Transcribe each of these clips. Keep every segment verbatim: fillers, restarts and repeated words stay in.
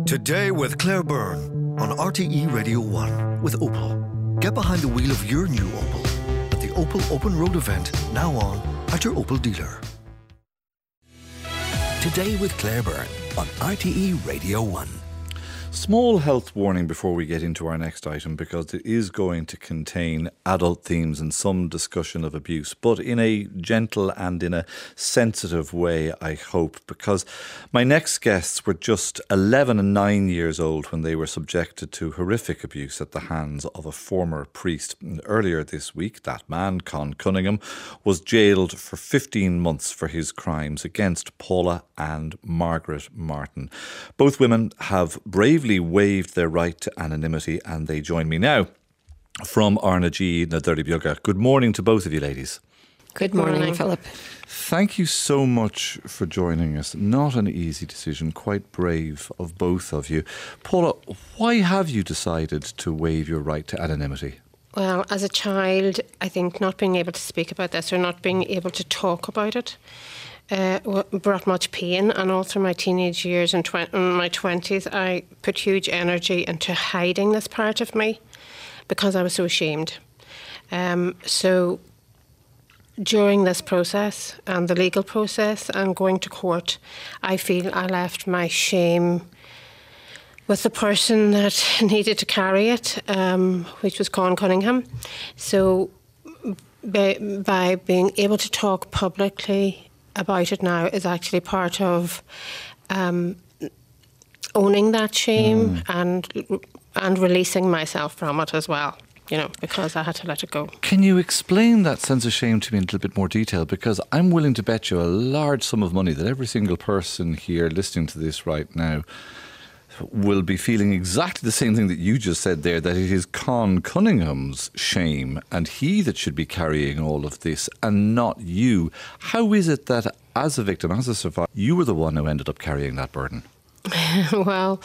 Today with Claire Byrne on R T E Radio one with Opel. Get behind the wheel of your new Opel at the Opel Open Road event, now on at your Opel dealer. Today with Claire Byrne on R T E Radio one. Small health warning before we get into our next item, because it is going to contain adult themes and some discussion of abuse, but in a gentle and in a sensitive way, I hope, because my next guests were just eleven and nine years old when they were subjected to horrific abuse at the hands of a former priest. And earlier this week, that man, Con Cunningham, was jailed for fifteen months for his crimes against Paula and Margaret Martin. Both women have bravely waived their right to anonymity, and they join me now from Arnagee na Derrybeaga. Good morning to both of you, ladies. Good morning, morning, Philip. Thank you so much for joining us. Not an easy decision, quite brave of both of you. Paula, why have you decided to waive your right to anonymity? Well, as a child, I think not being able to speak about this or not being able to talk about it Uh, brought much pain, and all through my teenage years and tw- in my twenties I put huge energy into hiding this part of me because I was so ashamed. Um, so during this process and the legal process and going to court, I feel I left my shame with the person that needed to carry it, um, which was Con Cunningham. So by, by being able to talk publicly about it now is actually part of um, owning that shame mm. and and releasing myself from it as well, you know, because I had to let it go. Can you explain that sense of shame to me in a little bit more detail? Because I'm willing to bet you a large sum of money that every single person here listening to this right now will be feeling exactly the same thing that you just said there, that it is Con Cunningham's shame and he that should be carrying all of this and not you. How is it that as a victim, as a survivor, you were the one who ended up carrying that burden? Well,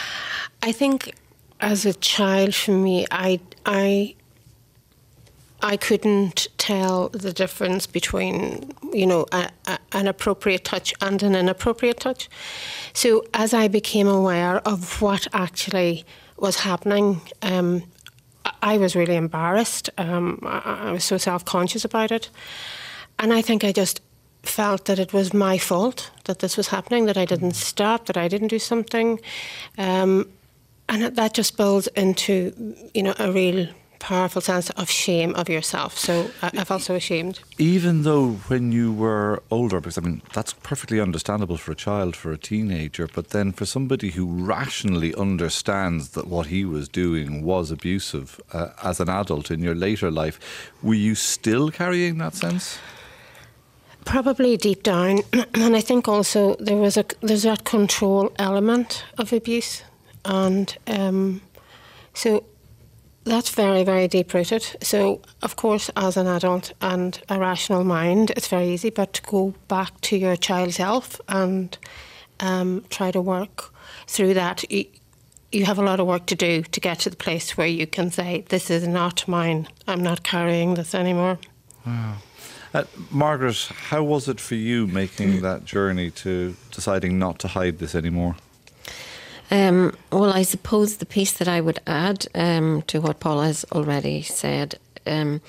I think as a child for me, I, I, I couldn't tell the difference between, you know, a, a, an appropriate touch and an inappropriate touch. So as I became aware of what actually was happening, um, I was really embarrassed. Um, I, I was so self-conscious about it. And I think I just felt that it was my fault that this was happening, that I didn't stop, that I didn't do something. Um, and that just builds into, you know, a real powerful sense of shame of yourself. So I, I felt so ashamed. Even though when you were older, because I mean, that's perfectly understandable for a child, for a teenager, but then for somebody who rationally understands that what he was doing was abusive uh, as an adult in your later life, were you still carrying that sense? Probably deep down. And I think also there was a there's that control element of abuse. And um, so that's very, very deep-rooted. So, of course, as an adult and a rational mind, it's very easy, but to go back to your child self and um, try to work through that, you, you have a lot of work to do to get to the place where you can say, this is not mine, I'm not carrying this anymore. Wow. Uh, Margaret, how was it for you making that journey to deciding not to hide this anymore? Um, well, I suppose the piece that I would add um, to what Paula has already said um,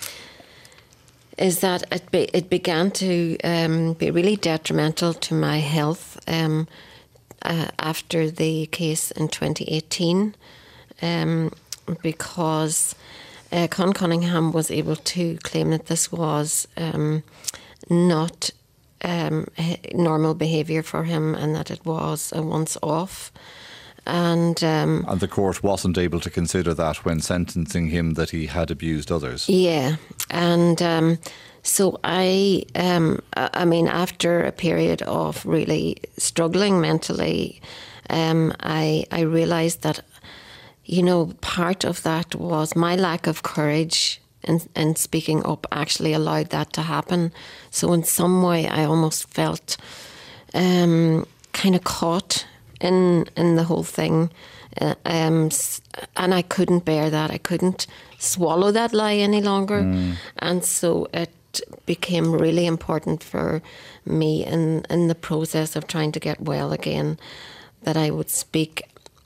is that it, be, it began to um, be really detrimental to my health um, uh, after the case in twenty eighteen um, because uh, Con Cunningham was able to claim that this was um, not um, normal behaviour for him and that it was a once-off. And, um, and the court wasn't able to consider that when sentencing him, that he had abused others. Yeah, and um, so I, um, I mean, after a period of really struggling mentally, um, I I realised that, you know, part of that was my lack of courage in, in speaking up actually allowed that to happen. So in some way, I almost felt um, kind of caught in in the whole thing, uh, um, and I couldn't bear that. I couldn't swallow that lie any longer, mm. and so it became really important for me in in the process of trying to get well again that I would speak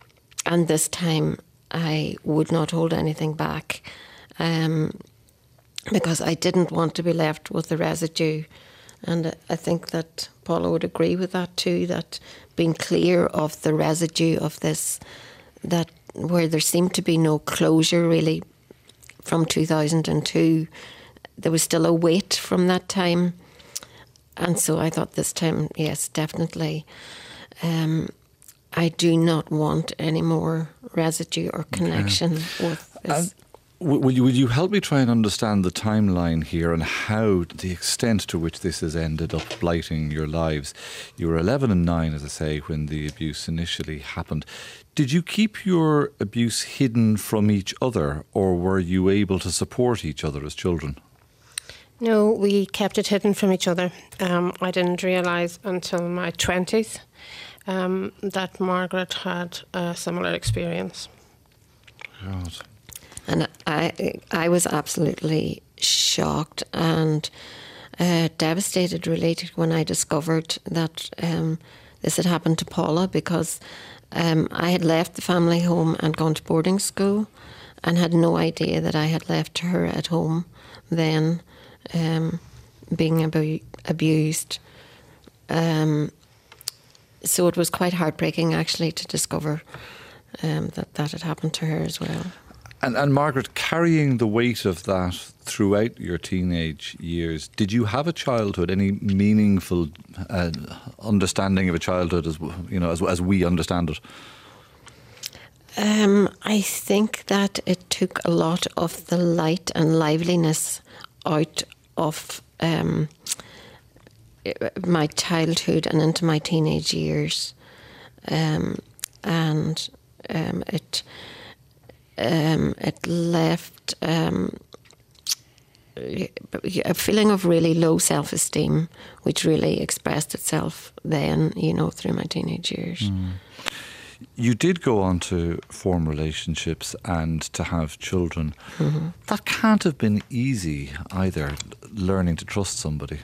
and this time I would not hold anything back, um, because I didn't want to be left with the residue. And I think that Paula would agree with that too, that being clear of the residue of this, that where there seemed to be no closure really from two thousand two, there was still a weight from that time. And so I thought this time, yes, definitely, um, I do not want any more residue or connection okay. with this. And will you, will you help me try and understand the timeline here and how the extent to which this has ended up blighting your lives? You were eleven and nine, as I say, when the abuse initially happened. Did you keep your abuse hidden from each other, or were you able to support each other as children? No, we kept it hidden from each other. Um, I didn't realise until my twenties um, that Margaret had a similar experience. God. And I, I was absolutely shocked and uh, devastated, really, when I discovered that um, this had happened to Paula, because um, I had left the family home and gone to boarding school and had no idea that I had left her at home then, um, being abu- abused. Um, so it was quite heartbreaking, actually, to discover um, that that had happened to her as well. And, and Margaret, carrying the weight of that throughout your teenage years, did you have a childhood, any meaningful uh, understanding of a childhood, as you know, as, as we understand it? Um, I think that it took a lot of the light and liveliness out of um, my childhood and into my teenage years, um, and um, it. Um, it left um, a feeling of really low self-esteem, which really expressed itself then, you know, through my teenage years. Mm. You did go on to form relationships and to have children. Mm-hmm. That can't have been easy either, learning to trust somebody.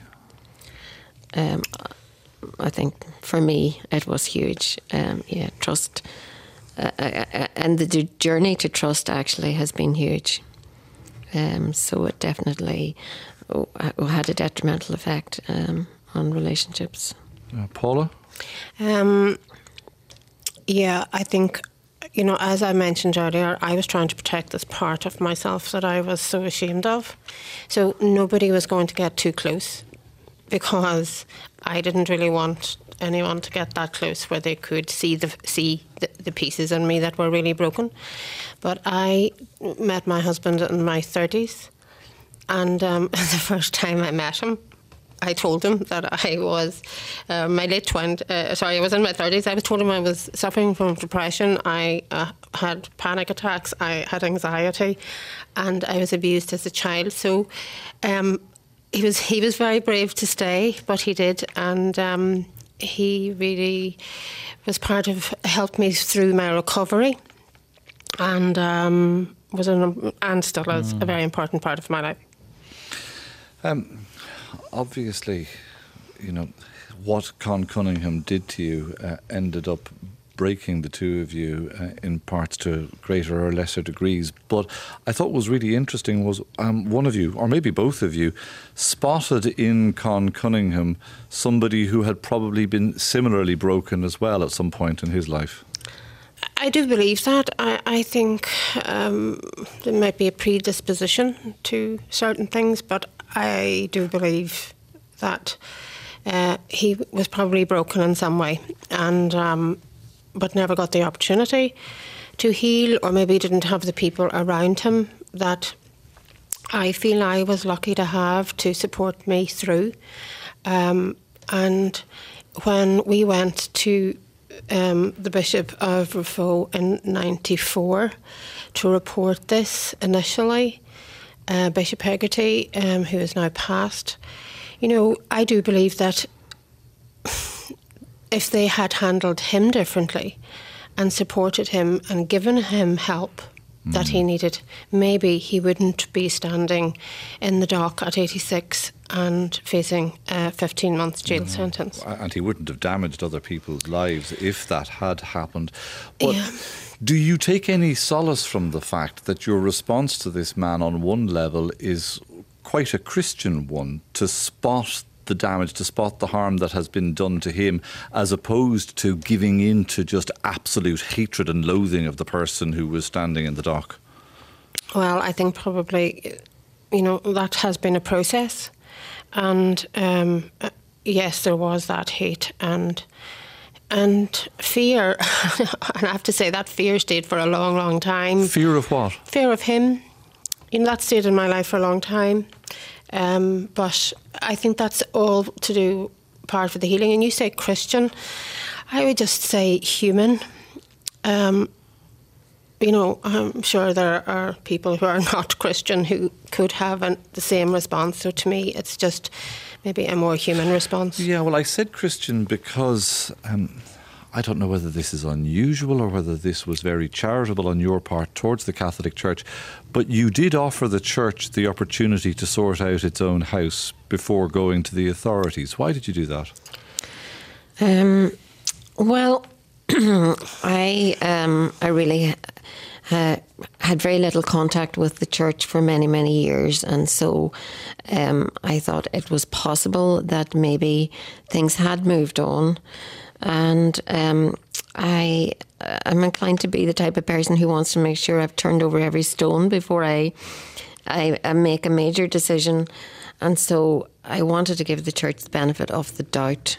Um, I think for me it was huge. Um, yeah, trust. Uh, uh, and the journey to trust actually has been huge. Um, so it definitely oh, had a detrimental effect um, on relationships. Uh, Paula? Um, yeah, I think, you know, as I mentioned earlier, I was trying to protect this part of myself that I was so ashamed of. So nobody was going to get too close, because I didn't really want anyone to get that close where they could see the see the, the pieces in me that were really broken. But I met my husband in my thirties, and um, the first time I met him, I told him that I was uh, my late twenties. Uh, sorry, I was in my thirties. I was told him I was suffering from depression. I uh, had panic attacks. I had anxiety, and I was abused as a child. So. Um, He was he was very brave to stay, but he did, and um, he really was part of helped me through my recovery, and um, was an, and still is mm. a very important part of my life. Um, obviously, you know what Con Cunningham did to you uh, ended up breaking the two of you uh, in parts to greater or lesser degrees. But I thought was really interesting was um, one of you, or maybe both of you, spotted in Con Cunningham somebody who had probably been similarly broken as well at some point in his life. I do believe that. I, I think um, there might be a predisposition to certain things, but I do believe that uh, he was probably broken in some way, and um, but never got the opportunity to heal, or maybe didn't have the people around him that I feel I was lucky to have to support me through. Um, and when we went to um, the Bishop of Raphoe in ninety-four to report this initially, uh, Bishop Hegarty, um, who is now passed, you know, I do believe that if they had handled him differently and supported him and given him help mm. that he needed, maybe he wouldn't be standing in the dock at eighty-six and facing a fifteen month jail mm. sentence. And he wouldn't have damaged other people's lives if that had happened. But yeah. do you take any solace from the fact that your response to this man on one level is quite a Christian one, to spot the damage, to spot the harm that has been done to him, as opposed to giving in to just absolute hatred and loathing of the person who was standing in the dock? Well, I think probably, you know, that has been a process. And um, yes, there was that hate and and fear. And I have to say that fear stayed for a long, long time. Fear of what? Fear of him. You know, that stayed in my life for a long time. Um, but I think that's all to do part of the healing. And you say Christian, I would just say human. Um, you know, I'm sure there are people who are not Christian who could have an, the same response. So to me, it's just maybe a more human response. Yeah, well, I said Christian because um, I don't know whether this is unusual or whether this was very charitable on your part towards the Catholic Church, but you did offer the Church the opportunity to sort out its own house before going to the authorities. Why did you do that? Um, well, I um, I really uh, had very little contact with the Church for many, many years, and so um, I thought it was possible that maybe things had moved on. And um, I, I'm inclined to be the type of person who wants to make sure I've turned over every stone before I, I, I make a major decision. And so I wanted to give the Church the benefit of the doubt.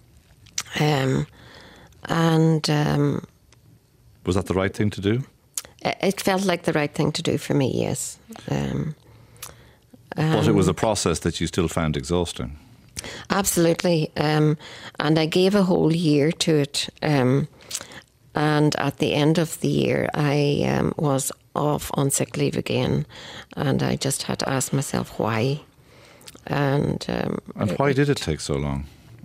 Um, and um, was that the right thing to do? It felt like the right thing to do for me, yes. Um, but it was a process that you still found exhausting. Absolutely. Um, and I gave a whole year to it. Um, and at the end of the year, I um, was off on sick leave again. And I just had to ask myself why. And um, and why did it take so long?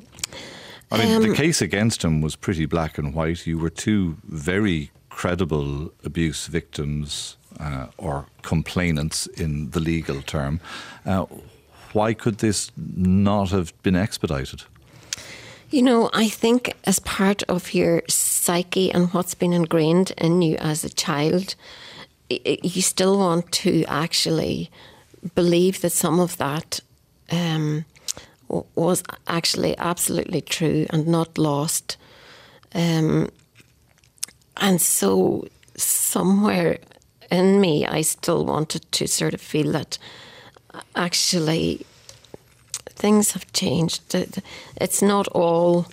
I mean, um, the case against him was pretty black and white. You were two very credible abuse victims uh, or complainants in the legal term. Uh, Why could this not have been expedited? You know, I think as part of your psyche and what's been ingrained in you as a child, you still want to actually believe that some of that um, was actually absolutely true and not lost. Um, and so somewhere in me, I still wanted to sort of feel that actually things have changed. It's not all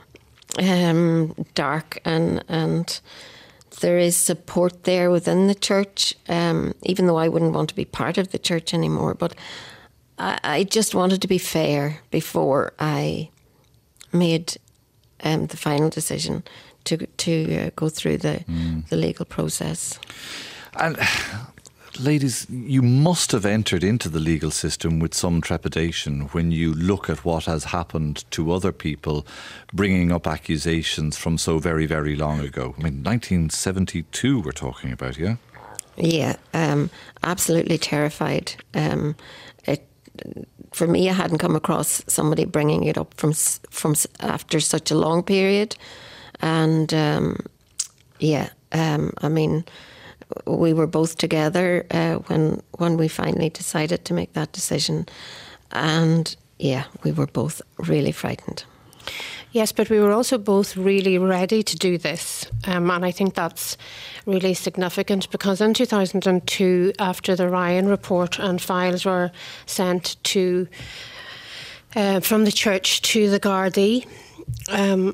um, dark, and and there is support there within the Church, um, even though I wouldn't want to be part of the Church anymore. But I, I just wanted to be fair before I made um, the final decision to to uh, go through the, mm. the legal process. And ladies, you must have entered into the legal system with some trepidation when you look at what has happened to other people, bringing up accusations from so very, very long ago. I mean, nineteen seventy-two we're talking about, yeah? Yeah, um, absolutely terrified. Um, it, for me, I hadn't come across somebody bringing it up from from after such a long period. And, um, yeah, um, I mean, we were both together uh, when when we finally decided to make that decision. And, yeah, we were both really frightened. Yes, but we were also both really ready to do this. Um, and I think that's really significant because in two thousand two, after the Ryan report and files were sent to uh, from the Church to the Gardaí, um,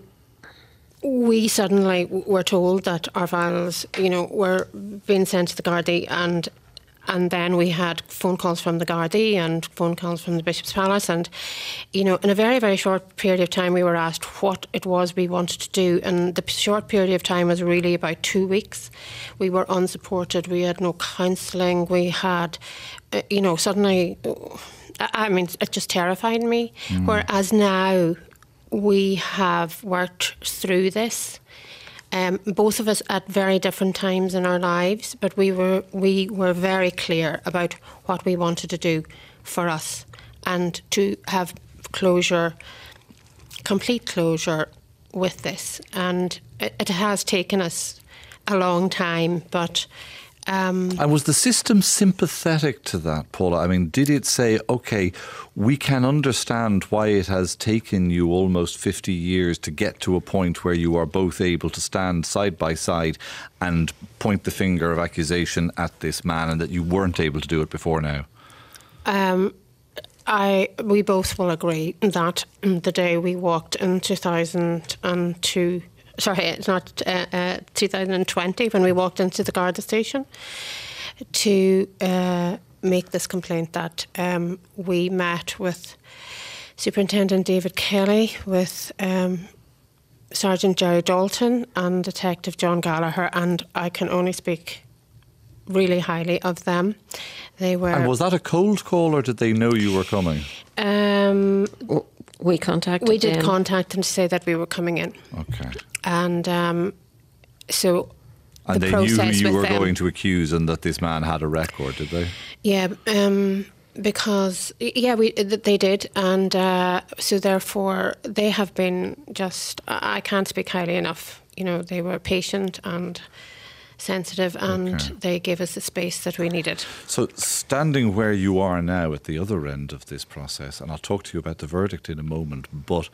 we suddenly were told that our files, you know, were being sent to the Gardaí, and and then we had phone calls from the Gardaí and phone calls from the Bishop's Palace, and, you know, in a very, very short period of time we were asked what it was we wanted to do, and the short period of time was really about two weeks. We were unsupported, we had no counselling, we had, uh, you know, suddenly, I mean, it just terrified me, mm. whereas now we have worked through this, um, both of us at very different times in our lives, but we were we were very clear about what we wanted to do for us, and to have closure, complete closure with this. And it, it has taken us a long time, but... Um, and was the system sympathetic to that, Paula? I mean, did it say, OK, we can understand why it has taken you almost fifty years to get to a point where you are both able to stand side by side and point the finger of accusation at this man, and that you weren't able to do it before now? Um, I we both will agree that the day we walked in two thousand two... Sorry, it's not uh, uh, two thousand twenty, when we walked into the Garda station to uh, make this complaint, that um, we met with Superintendent David Kelly, with um, Sergeant Jerry Dalton and Detective John Gallagher, and I can only speak really highly of them. They were. And was that a cold call, or did they know you were coming? Um, we contacted We did them. contact them to say that we were coming in. Okay. And um, so And the they knew who process you with were them, going to accuse, and that this man had a record, did they? Yeah, um, because, yeah, we they did. And uh, so therefore they have been just, I can't speak highly enough. You know, they were patient and sensitive, and Okay. they gave us the space that we needed. So standing where you are now at the other end of this process, and I'll talk to you about the verdict in a moment, but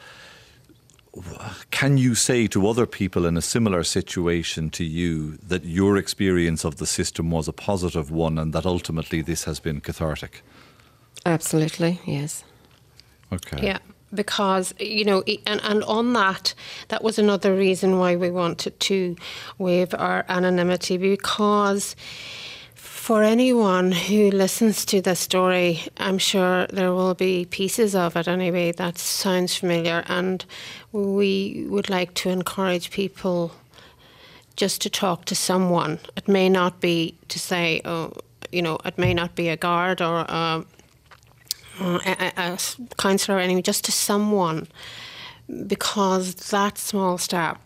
can you say to other people in a similar situation to you that your experience of the system was a positive one, and that ultimately this has been cathartic? Absolutely, yes. Okay. Yeah, because, you know, and, and on that, that was another reason why we wanted to waive our anonymity, because for anyone who listens to the story, I'm sure there will be pieces of it anyway that sounds familiar, and we would like to encourage people just to talk to someone. It may not be to say, oh, you know, it may not be a guard or a, a, a counsellor or anything, just to someone, because that small step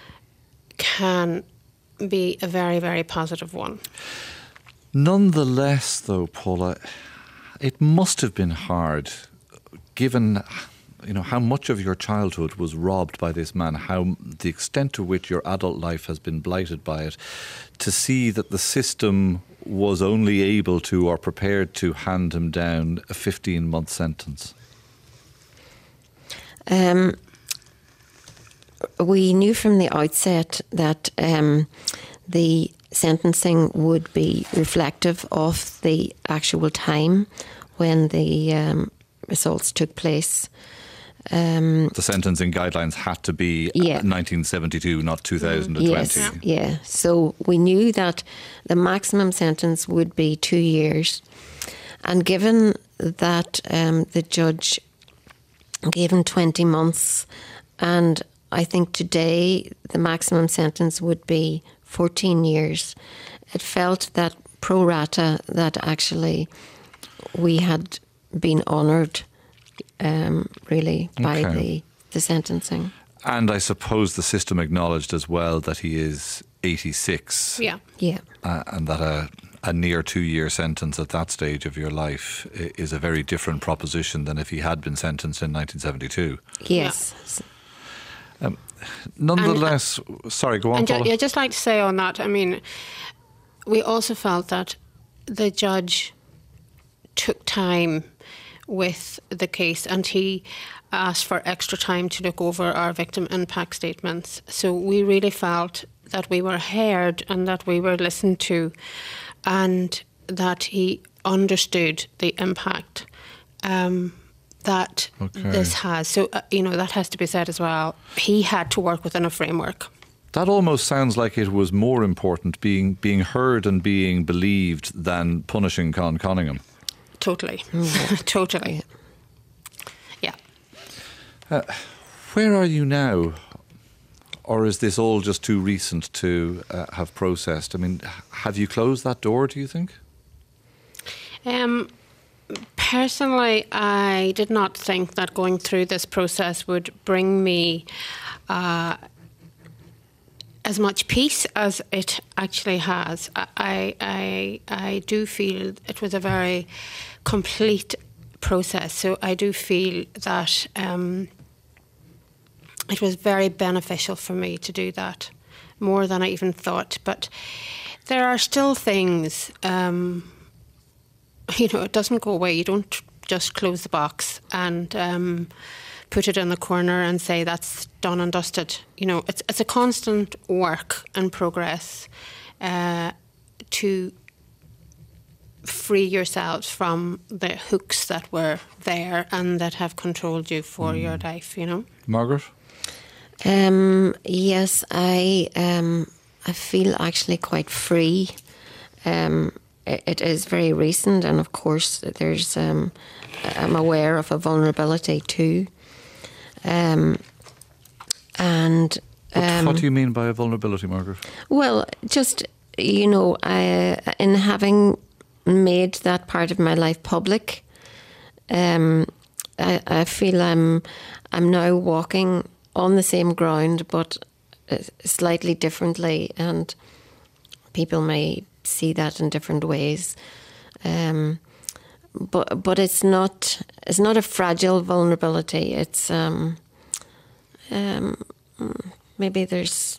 can be a very, very positive one. Nonetheless, though, Paula, it must have been hard, given, you know, how much of your childhood was robbed by this man, how the extent to which your adult life has been blighted by it, to see that the system was only able to or prepared to hand him down a fifteen-month sentence. Um, we knew from the outset that um, the sentencing would be reflective of the actual time when the um, assaults took place. Um, the sentencing guidelines had to be yeah. nineteen seventy-two, not two thousand twenty. Yes, yeah. yeah. So we knew that the maximum sentence would be two years. And given that um, the judge gave him twenty months, and I think today the maximum sentence would be fourteen years, it felt that pro rata that actually we had been honoured um, really by okay. the, the sentencing. And I suppose the system acknowledged as well that he is eighty-six. Yeah. Yeah. Uh, and that a, a near two-year sentence at that stage of your life is a very different proposition than if he had been sentenced in nineteen seventy-two. Yes. Yeah. Um, nonetheless, and, sorry, go on, and Paula. I'd just like to say on that, I mean, we also felt that the judge took time with the case, and he asked for extra time to look over our victim impact statements. So we really felt that we were heard and that we were listened to, and that he understood the impact um, that okay. this has. So, uh, you know, that has to be said as well. He had to work within a framework. That almost sounds like it was more important being being heard and being believed than punishing Con Conningham. Totally. Mm. Totally. Yeah. Uh, where are you now? Or is this all just too recent to uh, have processed? I mean, have you closed that door, do you think? Um, personally, I did not think that going through this process would bring me uh, as much peace as it actually has. I, I, I do feel it was a very complete process. So I do feel that um, it was very beneficial for me to do that, more than I even thought. But there are still things, um, you know, it doesn't go away. You don't just close the box and um, put it in the corner and say that's done and dusted. You know, it's it's a constant work and progress uh, to free yourselves from the hooks that were there and that have controlled you for mm. your life, you know. Margaret? Um, yes, I um, I feel actually quite free. Um, it, it is very recent, and of course there's um, I'm aware of a vulnerability too. Um, and um, what do you mean by a vulnerability, Margaret? Well, just, you know, I, in having made that part of my life public, um, I, I feel I'm I'm now walking on the same ground, but slightly differently, and people may see that in different ways. Um, but but it's not it's not a fragile vulnerability. It's um, um, maybe there's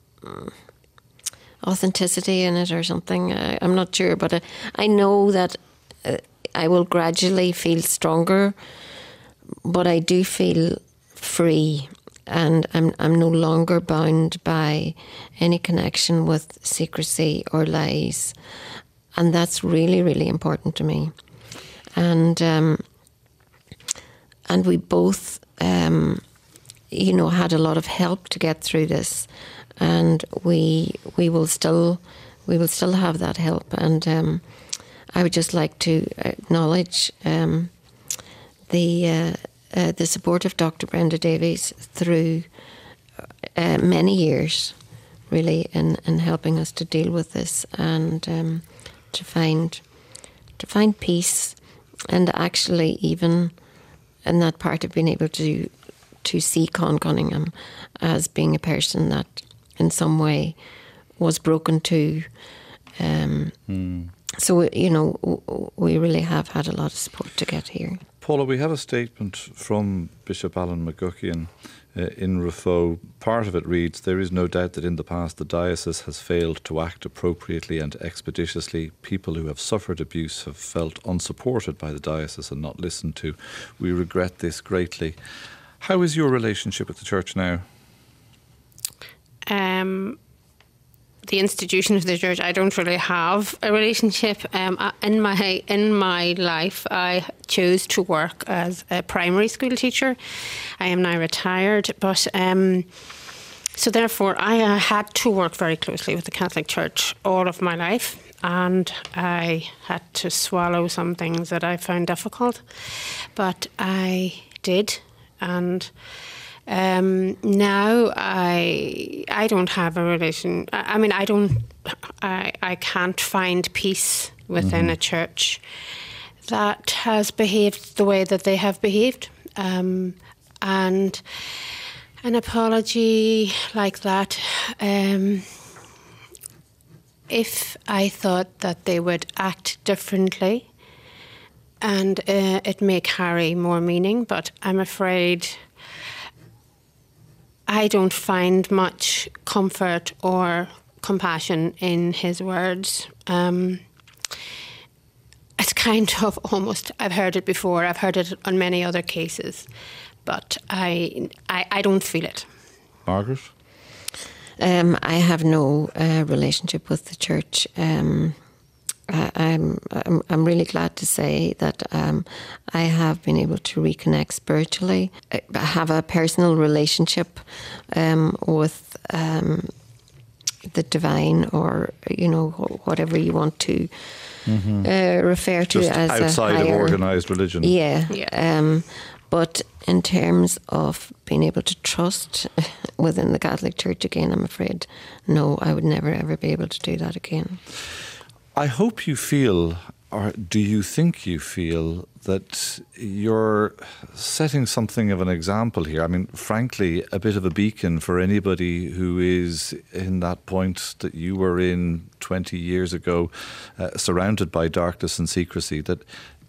authenticity in it or something. I, I'm not sure, but I, I know that uh, I will gradually feel stronger, but I do feel free, and I'm I'm no longer bound by any connection with secrecy or lies, and that's really, really important to me. And um, and we both, um, you know, had a lot of help to get through this. And we we will still we will still have that help, and um, I would just like to acknowledge um, the uh, uh, the support of Doctor Brenda Davies through uh, many years, really, in, in helping us to deal with this and um, to find to find peace, and actually even in that part of being able to to see Con Cunningham as being a person that in some way was broken too. Um, mm. So, you know, we really have had a lot of support to get here. Paula, we have a statement from Bishop Alan McGuckian uh, in Raphoe. Part of it reads, "There is no doubt that in the past the diocese has failed to act appropriately and expeditiously. People who have suffered abuse have felt unsupported by the diocese and not listened to. We regret this greatly." How is your relationship with the church now? Um, the institution of the church, I don't really have a relationship. Um, in my in my life, I chose to work as a primary school teacher. I am now retired, but um, so therefore I uh, had to work very closely with the Catholic Church all of my life, and I had to swallow some things that I found difficult, but I did, and. Um, now I I don't have a relation. I, I mean, I don't. I I can't find peace within mm-hmm. a church that has behaved the way that they have behaved, um, and an apology like that. Um, if I thought that they would act differently, and uh, it may carry more meaning, but I'm afraid. I don't find much comfort or compassion in his words. Um, it's kind of almost, I've heard it before, I've heard it on many other cases, but I I, I don't feel it. Margaret? Um, I have no uh, relationship with the church. Um, I, I'm, I'm I'm really glad to say that um, I have been able to reconnect spiritually. I have a personal relationship um, with um, the divine, or you know, whatever you want to mm-hmm. uh, refer to Just as outside a higher, of organised religion. Yeah. yeah. Um, but in terms of being able to trust within the Catholic Church again, I'm afraid no, I would never ever be able to do that again. I hope you feel, or do you think you feel, that you're setting something of an example here? I mean, frankly, a bit of a beacon for anybody who is in that point that you were in twenty years ago, uh, surrounded by darkness and secrecy, that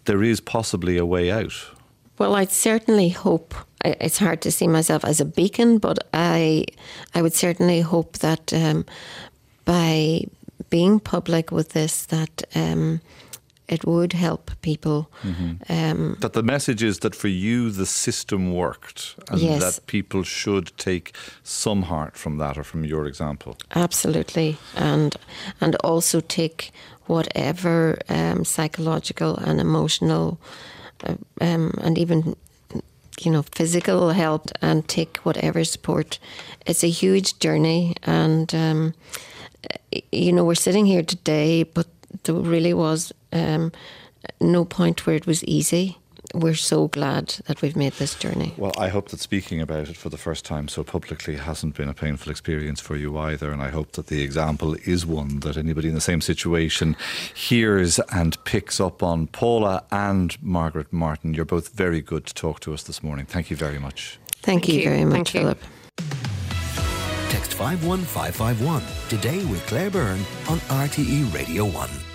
there is possibly a way out. Well, I'd certainly hope, it's hard to see myself as a beacon, but I I would certainly hope that um, by being public with this, that um, it would help people. Mm-hmm. Um, that the message is that for you the system worked, and yes. that people should take some heart from that or from your example. Absolutely. And and also take whatever um, psychological and emotional uh, um, and even you know physical help, and take whatever support. It's a huge journey, and um, you know we're sitting here today, but there really was um, no point where it was easy. We're so glad that we've made this journey. Well, I hope that speaking about it for the first time so publicly hasn't been a painful experience for you either, and I hope that the example is one that anybody in the same situation hears and picks up on. Paula and Margaret Martin, you're both very good to talk to us this morning. Thank you very much. Thank, Thank you, you very much, Thank Philip. Text five one five five one today with Claire Byrne on R T E Radio one.